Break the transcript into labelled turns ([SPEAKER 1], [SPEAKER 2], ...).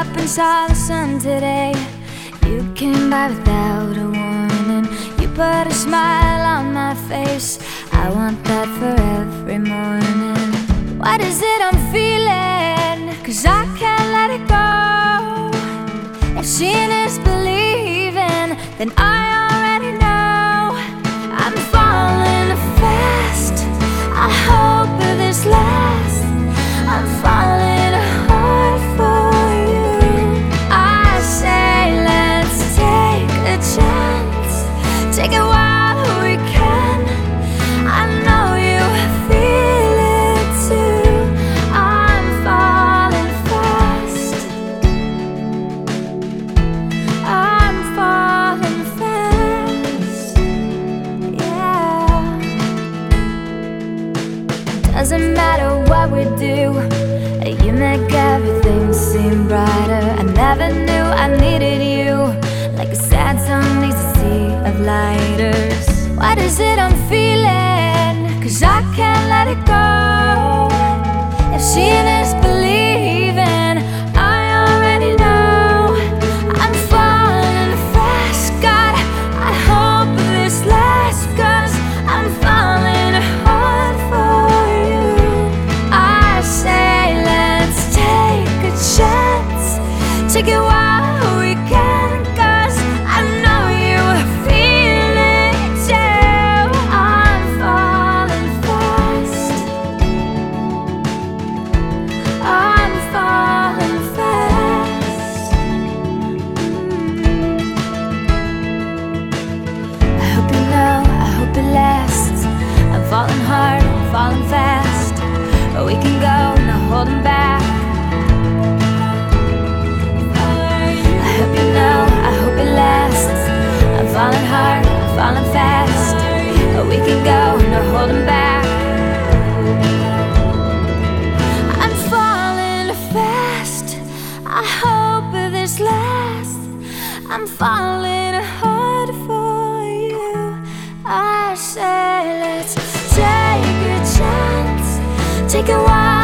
[SPEAKER 1] up and saw the sun today. You came by without a warning. You put a smile on my face. I want that for every morning. What is it I'm feeling? 'Cause I can't let it go. If seeing is believing, then I already know. I'm falling fast. I hope this lasts. I'm falling hard for you. I say let's take a chance. Take it while we can. I know you feel it too. I'm falling fast. I'm falling fast. Yeah. Doesn't matter what we do, you make everything seem brighter. I never knew I needed you, like a sad song needs a sea of lighters. What is it I'm feeling? 'Cause I can't let it go. If seeing is believing, I already know. I'm falling fast. God, I hope this lasts, 'cause I'm falling hard for you. I say let's take a chance. Take it while we can, 'cause I know you feel it too. I'm falling fast. I'm falling fast. I hope you know, I hope it lasts. I'm falling hard, I'm falling fast. But we can go, no holding back. I hope you know, I hope it lasts. I'm falling hard, I'm falling fast. But we can go, no holding back. I'm falling fast. I hope this lasts. I'm falling hard for you. I say let's take a chance. Take a while.